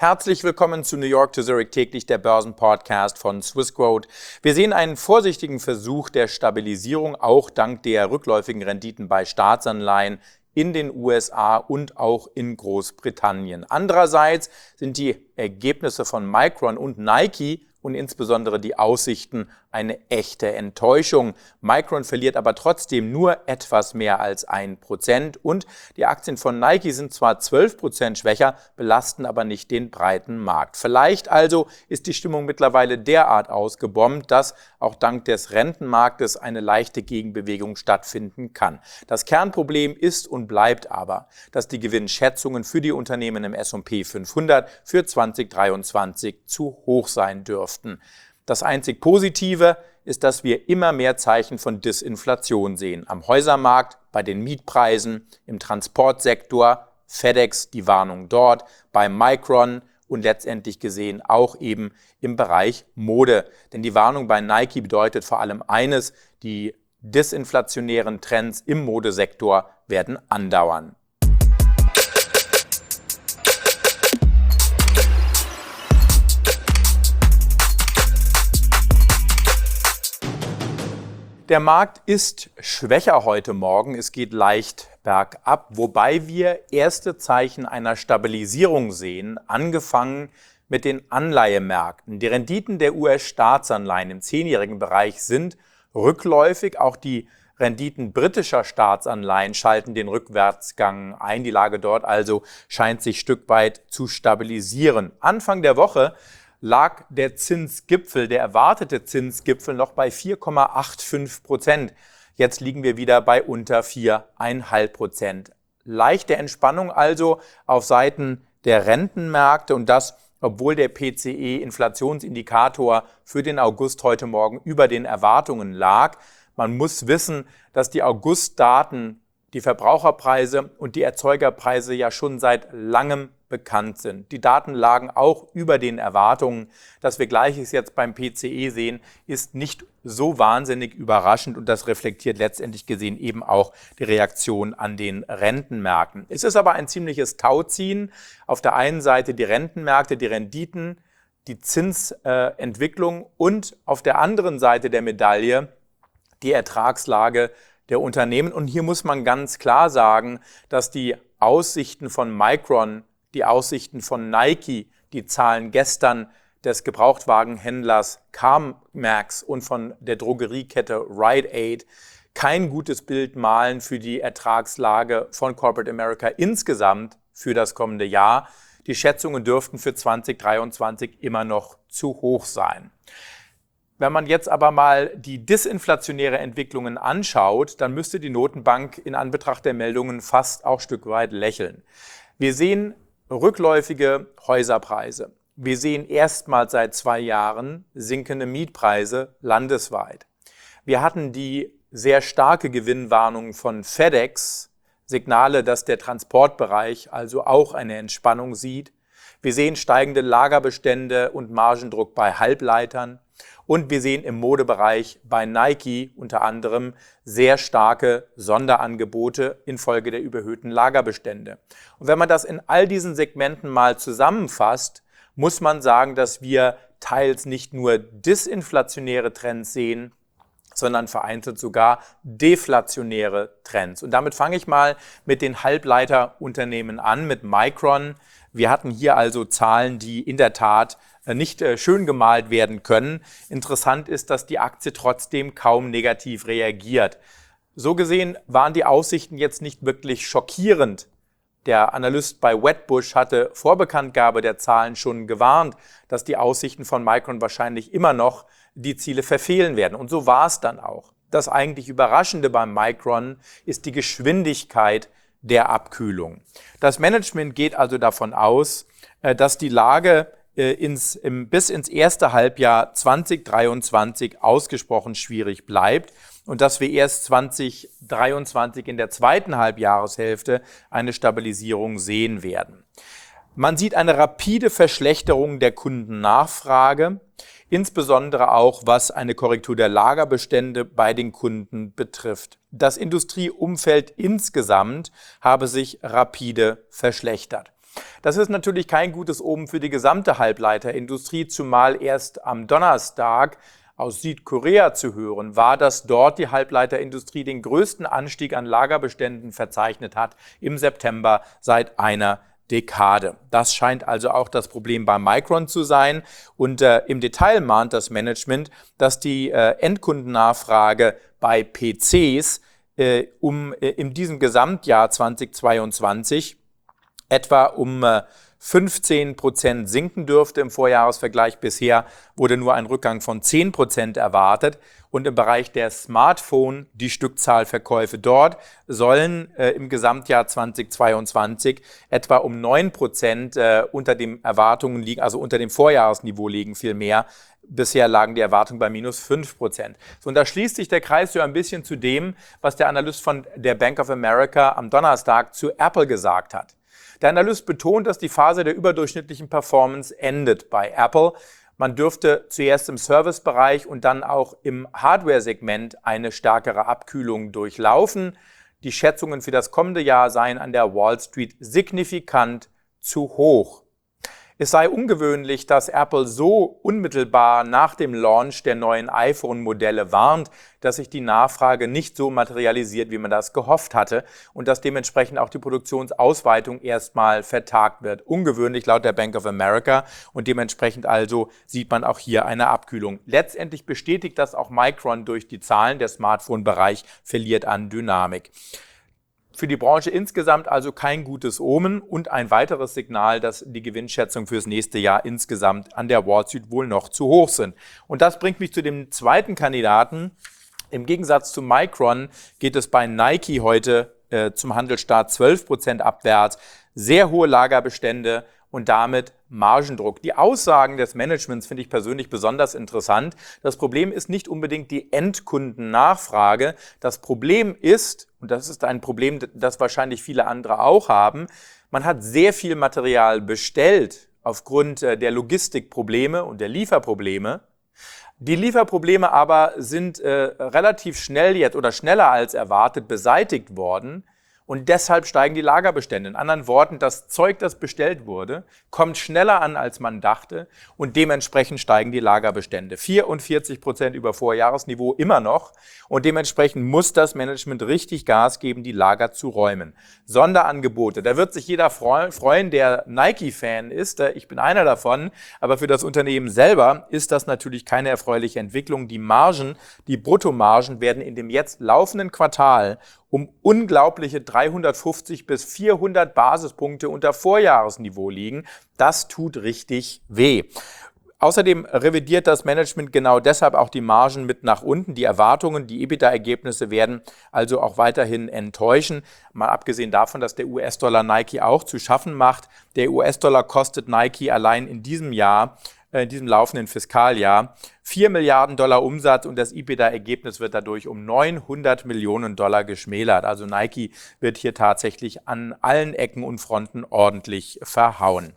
Herzlich willkommen zu New York to Zurich täglich, der Börsenpodcast von Swissquote. Wir sehen einen vorsichtigen Versuch der Stabilisierung, auch dank der rückläufigen Renditen bei Staatsanleihen in den USA und auch in Großbritannien. Andererseits sind die Ergebnisse von Micron und Nike und insbesondere die Aussichten eine echte Enttäuschung. Micron verliert aber trotzdem nur etwas mehr als 1% und die Aktien von Nike sind zwar 12% schwächer, belasten aber nicht den breiten Markt. Vielleicht also ist die Stimmung mittlerweile derart ausgebombt, dass auch dank des Rentenmarktes eine leichte Gegenbewegung stattfinden kann. Das Kernproblem ist und bleibt aber, dass die Gewinnschätzungen für die Unternehmen im S&P 500 für 2023 zu hoch sein dürften. Das einzig Positive ist, dass wir immer mehr Zeichen von Disinflation sehen. Am Häusermarkt, bei den Mietpreisen, im Transportsektor, FedEx, die Warnung dort, bei Micron und letztendlich gesehen auch eben im Bereich Mode. Denn die Warnung bei Nike bedeutet vor allem eines: die disinflationären Trends im Modesektor werden andauern. Der Markt ist schwächer heute Morgen, es geht leicht bergab, wobei wir erste Zeichen einer Stabilisierung sehen, angefangen mit den Anleihemärkten. Die Renditen der US-Staatsanleihen im 10-jährigen Bereich sind rückläufig, auch die Renditen britischer Staatsanleihen schalten den Rückwärtsgang ein. Die Lage dort also scheint sich ein Stück weit zu stabilisieren. Anfang der Woche lag der Zinsgipfel, der erwartete Zinsgipfel, noch bei 4,85%. Jetzt liegen wir wieder bei unter 4,5%. Leichte Entspannung also auf Seiten der Rentenmärkte und das, obwohl der PCE-Inflationsindikator für den August heute Morgen über den Erwartungen lag. Man muss wissen, dass die Augustdaten, die Verbraucherpreise und die Erzeugerpreise ja schon seit langem bekannt sind. Die Daten lagen auch über den Erwartungen. Dass wir Gleiches jetzt beim PCE sehen, ist nicht so wahnsinnig überraschend und das reflektiert letztendlich gesehen eben auch die Reaktion an den Rentenmärkten. Es ist aber ein ziemliches Tauziehen. Auf der einen Seite die Rentenmärkte, die Renditen, die Zinsentwicklung und auf der anderen Seite der Medaille die Ertragslage der Unternehmen. Und hier muss man ganz klar sagen, dass die Aussichten von Micron, die Aussichten von Nike, die Zahlen gestern des Gebrauchtwagenhändlers CarMax und von der Drogeriekette Rite Aid kein gutes Bild malen für die Ertragslage von Corporate America insgesamt für das kommende Jahr. Die Schätzungen dürften für 2023 immer noch zu hoch sein. Wenn man jetzt aber mal die disinflationäre Entwicklungen anschaut, dann müsste die Notenbank in Anbetracht der Meldungen fast auch ein Stück weit lächeln. Wir sehen rückläufige Häuserpreise. Wir sehen erstmals seit 2 Jahren sinkende Mietpreise landesweit. Wir hatten die sehr starke Gewinnwarnung von FedEx, Signale, dass der Transportbereich also auch eine Entspannung sieht. Wir sehen steigende Lagerbestände und Margendruck bei Halbleitern. Und wir sehen im Modebereich bei Nike unter anderem sehr starke Sonderangebote infolge der überhöhten Lagerbestände. Und wenn man das in all diesen Segmenten mal zusammenfasst, muss man sagen, dass wir teils nicht nur disinflationäre Trends sehen, sondern vereinzelt sogar deflationäre Trends. Und damit fange ich mal mit den Halbleiterunternehmen an, mit Micron. Wir hatten hier also Zahlen, die in der Tat nicht schön gemalt werden können. Interessant ist, dass die Aktie trotzdem kaum negativ reagiert. So gesehen waren die Aussichten jetzt nicht wirklich schockierend. Der Analyst bei Wedbush hatte vor Bekanntgabe der Zahlen schon gewarnt, dass die Aussichten von Micron wahrscheinlich immer noch die Ziele verfehlen werden. Und so war es dann auch. Das eigentlich Überraschende beim Micron ist die Geschwindigkeit der Abkühlung. Das Management geht also davon aus, dass die Lage bis ins erste Halbjahr 2023 ausgesprochen schwierig bleibt und dass wir erst 2023 in der zweiten Halbjahreshälfte eine Stabilisierung sehen werden. Man sieht eine rapide Verschlechterung der Kundennachfrage, insbesondere auch was eine Korrektur der Lagerbestände bei den Kunden betrifft. Das Industrieumfeld insgesamt habe sich rapide verschlechtert. Das ist natürlich kein gutes Omen für die gesamte Halbleiterindustrie, zumal erst am Donnerstag aus Südkorea zu hören war, dass dort die Halbleiterindustrie den größten Anstieg an Lagerbeständen verzeichnet hat im September seit einer Dekade. Das scheint also auch das Problem bei Micron zu sein. Und im Detail mahnt das Management, dass die Endkundennachfrage bei PCs in diesem Gesamtjahr 2022 etwa um 15% sinken dürfte im Vorjahresvergleich. Bisher wurde nur ein Rückgang von 10% erwartet. Und im Bereich der Smartphone, die Stückzahlverkäufe dort, sollen im Gesamtjahr 2022 etwa um 9% unter den Erwartungen liegen, also unter dem Vorjahresniveau liegen vielmehr. Bisher lagen die Erwartungen bei minus 5%. So, und da schließt sich der Kreis so ein bisschen zu dem, was der Analyst von der Bank of America am Donnerstag zu Apple gesagt hat. Der Analyst betont, dass die Phase der überdurchschnittlichen Performance endet bei Apple. Man dürfte zuerst im Servicebereich und dann auch im Hardware-Segment eine stärkere Abkühlung durchlaufen. Die Schätzungen für das kommende Jahr seien an der Wall Street signifikant zu hoch. Es sei ungewöhnlich, dass Apple so unmittelbar nach dem Launch der neuen iPhone-Modelle warnt, dass sich die Nachfrage nicht so materialisiert, wie man das gehofft hatte und dass dementsprechend auch die Produktionsausweitung erstmal vertagt wird. Ungewöhnlich laut der Bank of America und dementsprechend also sieht man auch hier eine Abkühlung. Letztendlich bestätigt das auch Micron durch die Zahlen. Der Smartphone-Bereich verliert an Dynamik. Für die Branche insgesamt also kein gutes Omen und ein weiteres Signal, dass die Gewinnschätzungen fürs nächste Jahr insgesamt an der Wall Street wohl noch zu hoch sind. Und das bringt mich zu dem zweiten Kandidaten. Im Gegensatz zu Micron geht es bei Nike heute zum Handelsstart 12% abwärts, sehr hohe Lagerbestände und damit Margendruck. Die Aussagen des Managements finde ich persönlich besonders interessant. Das Problem ist nicht unbedingt die Endkundennachfrage. Das Problem ist, und das ist ein Problem, das wahrscheinlich viele andere auch haben, man hat sehr viel Material bestellt aufgrund der Logistikprobleme und der Lieferprobleme. Die Lieferprobleme aber sind relativ schnell jetzt oder schneller als erwartet beseitigt worden. Und deshalb steigen die Lagerbestände. In anderen Worten, das Zeug, das bestellt wurde, kommt schneller an, als man dachte. Und dementsprechend steigen die Lagerbestände. 44% über Vorjahresniveau immer noch. Und dementsprechend muss das Management richtig Gas geben, die Lager zu räumen. Sonderangebote. Da wird sich jeder freuen, der Nike-Fan ist. Ich bin einer davon. Aber für das Unternehmen selber ist das natürlich keine erfreuliche Entwicklung. Die Margen, die Bruttomargen werden in dem jetzt laufenden Quartal um unglaubliche 350 bis 400 Basispunkte unter Vorjahresniveau liegen. Das tut richtig weh. Außerdem revidiert das Management genau deshalb auch die Margen mit nach unten. Die Erwartungen, die EBITDA-Ergebnisse werden also auch weiterhin enttäuschen. Mal abgesehen davon, dass der US-Dollar Nike auch zu schaffen macht. Der US-Dollar kostet Nike allein in diesem Jahr, in diesem laufenden Fiskaljahr, $4 Milliarden Umsatz und das EBITDA-Ergebnis wird dadurch um $900 Millionen geschmälert. Also Nike wird hier tatsächlich an allen Ecken und Fronten ordentlich verhauen.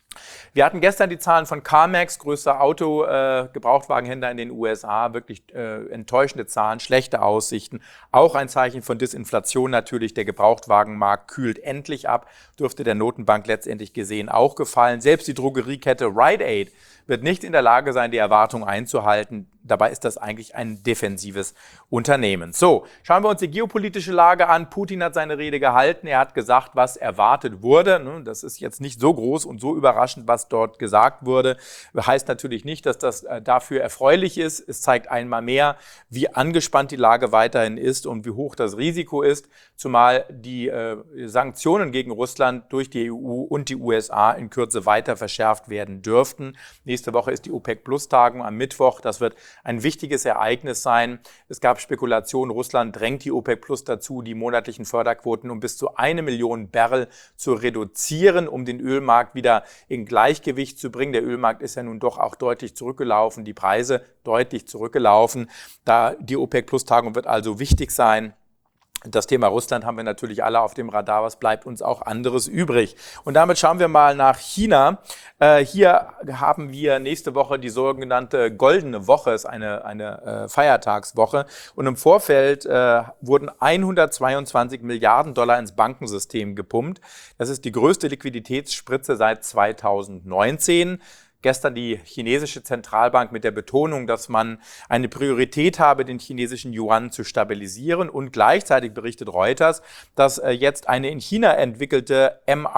Wir hatten gestern die Zahlen von CarMax, größter Gebrauchtwagenhändler in den USA, wirklich enttäuschende Zahlen, schlechte Aussichten. Auch ein Zeichen von Disinflation natürlich. Der Gebrauchtwagenmarkt kühlt endlich ab, dürfte der Notenbank letztendlich gesehen auch gefallen. Selbst die Drogeriekette Rite Aid wird nicht in der Lage sein, die Erwartungen einzuhalten. Dabei ist das eigentlich ein defensives Unternehmen. So, schauen wir uns die geopolitische Lage an. Putin hat seine Rede gehalten. Er hat gesagt, was erwartet wurde. Das ist jetzt nicht so groß und so überraschend, was dort gesagt wurde. Heißt natürlich nicht, dass das dafür erfreulich ist. Es zeigt einmal mehr, wie angespannt die Lage weiterhin ist und wie hoch das Risiko ist, zumal die Sanktionen gegen Russland durch die EU und die USA in Kürze weiter verschärft werden dürften. Nächste Woche ist die OPEC-Plus-Tagung am Mittwoch. Das wird ein wichtiges Ereignis sein. Es gab Spekulationen, Russland drängt die OPEC Plus dazu, die monatlichen Förderquoten um bis zu 1 Million Barrel zu reduzieren, um den Ölmarkt wieder in Gleichgewicht zu bringen. Der Ölmarkt ist ja nun doch auch deutlich zurückgelaufen, die Preise deutlich zurückgelaufen. Die OPEC Plus Tagung wird also wichtig sein. Das Thema Russland haben wir natürlich alle auf dem Radar. Was bleibt uns auch anderes übrig? Und damit schauen wir mal nach China. Hier haben wir nächste Woche die sogenannte Goldene Woche, ist eine Feiertagswoche. Und im Vorfeld wurden 122 Milliarden Dollar ins Bankensystem gepumpt. Das ist die größte Liquiditätsspritze seit 2019. Gestern die chinesische Zentralbank mit der Betonung, dass man eine Priorität habe, den chinesischen Yuan zu stabilisieren. Und gleichzeitig berichtet Reuters, dass jetzt eine in China entwickelte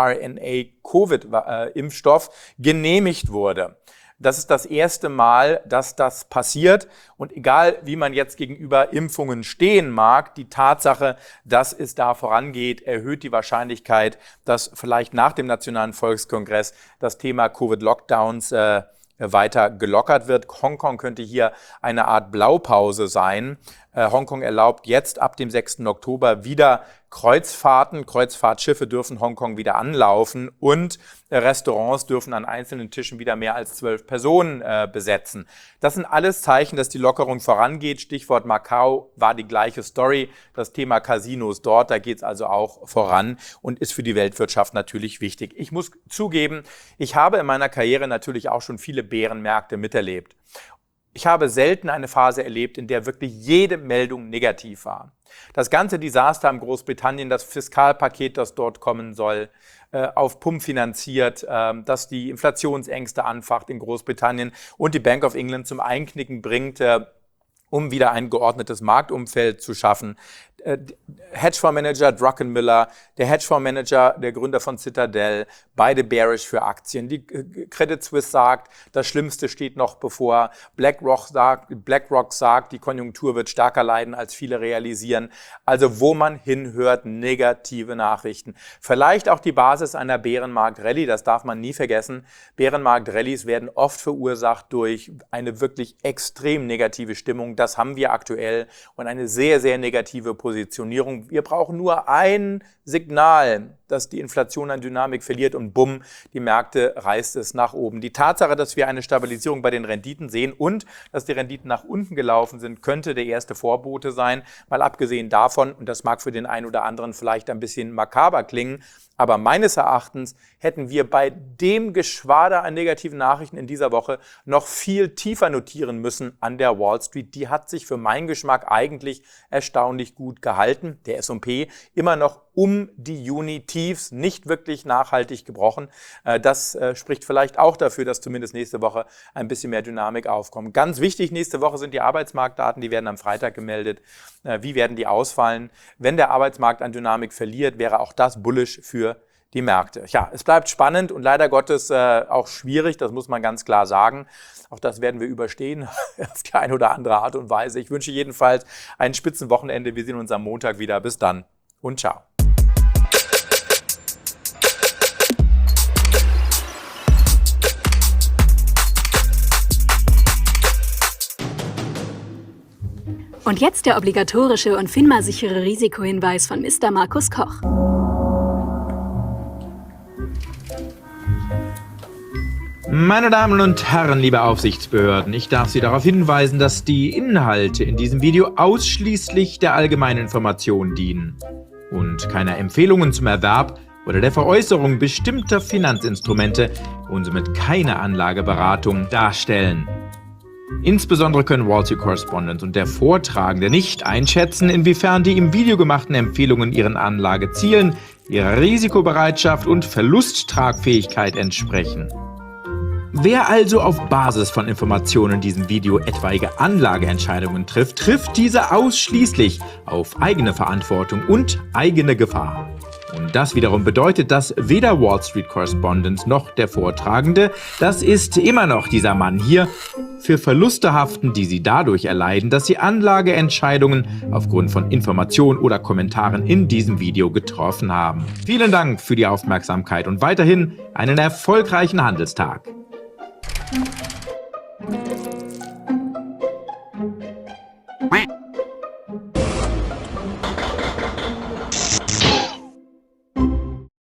mRNA-Covid-Impfstoff genehmigt wurde. Das ist das erste Mal, dass das passiert. Und egal, wie man jetzt gegenüber Impfungen stehen mag, die Tatsache, dass es da vorangeht, erhöht die Wahrscheinlichkeit, dass vielleicht nach dem Nationalen Volkskongress das Thema Covid-Lockdowns weiter gelockert wird. Hongkong könnte hier eine Art Blaupause sein. Hongkong erlaubt jetzt ab dem 6. Oktober wieder Kreuzfahrten. Kreuzfahrtschiffe dürfen Hongkong wieder anlaufen und Restaurants dürfen an einzelnen Tischen wieder mehr als 12 Personen besetzen. Das sind alles Zeichen, dass die Lockerung vorangeht. Stichwort Macau war die gleiche Story. Das Thema Casinos dort, da geht es also auch voran und ist für die Weltwirtschaft natürlich wichtig. Ich muss zugeben, ich habe in meiner Karriere natürlich auch schon viele Bärenmärkte miterlebt. Ich habe selten eine Phase erlebt, in der wirklich jede Meldung negativ war. Das ganze Desaster in Großbritannien, das Fiskalpaket, das dort kommen soll, auf Pump finanziert, das die Inflationsängste anfacht in Großbritannien und die Bank of England zum Einknicken bringt, um wieder ein geordnetes Marktumfeld zu schaffen. Hedgefondsmanager Druckenmiller, der Hedgefondsmanager, der Gründer von Citadel, beide bearish für Aktien. Die Credit Suisse sagt, das Schlimmste steht noch bevor. BlackRock sagt, die Konjunktur wird stärker leiden, als viele realisieren. Also wo man hinhört, negative Nachrichten. Vielleicht auch die Basis einer Bärenmarkt-Rallye, das darf man nie vergessen. Bärenmarkt-Rallies werden oft verursacht durch eine wirklich extrem negative Stimmung. Das haben wir aktuell und eine sehr, sehr negative Positionierung. Wir brauchen nur ein Signal, dass die Inflation an Dynamik verliert und bumm, die Märkte reißt es nach oben. Die Tatsache, dass wir eine Stabilisierung bei den Renditen sehen und dass die Renditen nach unten gelaufen sind, könnte der erste Vorbote sein. Mal abgesehen davon, und das mag für den einen oder anderen vielleicht ein bisschen makaber klingen, aber meines Erachtens hätten wir bei dem Geschwader an negativen Nachrichten in dieser Woche noch viel tiefer notieren müssen an der Wall Street. Die hat sich für meinen Geschmack eigentlich erstaunlich gut gehalten. Der S&P immer noch um die Juni-Tiefs, nicht wirklich nachhaltig gebrochen. Das spricht vielleicht auch dafür, dass zumindest nächste Woche ein bisschen mehr Dynamik aufkommt. Ganz wichtig, nächste Woche sind die Arbeitsmarktdaten, die werden am Freitag gemeldet. Wie werden die ausfallen? Wenn der Arbeitsmarkt an Dynamik verliert, wäre auch das bullish für die Märkte. Ja, es bleibt spannend und leider Gottes auch schwierig, das muss man ganz klar sagen. Auch das werden wir überstehen auf die eine oder andere Art und Weise. Ich wünsche jedenfalls ein Spitzenwochenende. Wir sehen uns am Montag wieder. Bis dann und ciao. Und jetzt der obligatorische und FINMA-sichere Risikohinweis von Mr. Markus Koch. Meine Damen und Herren, liebe Aufsichtsbehörden, ich darf Sie darauf hinweisen, dass die Inhalte in diesem Video ausschließlich der allgemeinen Information dienen und keine Empfehlungen zum Erwerb oder der Veräußerung bestimmter Finanzinstrumente und somit keine Anlageberatung darstellen. Insbesondere können Wall Street Correspondent und der Vortragende nicht einschätzen, inwiefern die im Video gemachten Empfehlungen ihren Anlagezielen, ihrer Risikobereitschaft und Verlusttragfähigkeit entsprechen. Wer also auf Basis von Informationen in diesem Video etwaige Anlageentscheidungen trifft, trifft diese ausschließlich auf eigene Verantwortung und eigene Gefahr. Und das wiederum bedeutet, dass weder Wall Street Correspondent noch der Vortragende, das ist immer noch dieser Mann hier, für Verluste haften, die sie dadurch erleiden, dass sie Anlageentscheidungen aufgrund von Informationen oder Kommentaren in diesem Video getroffen haben. Vielen Dank für die Aufmerksamkeit und weiterhin einen erfolgreichen Handelstag.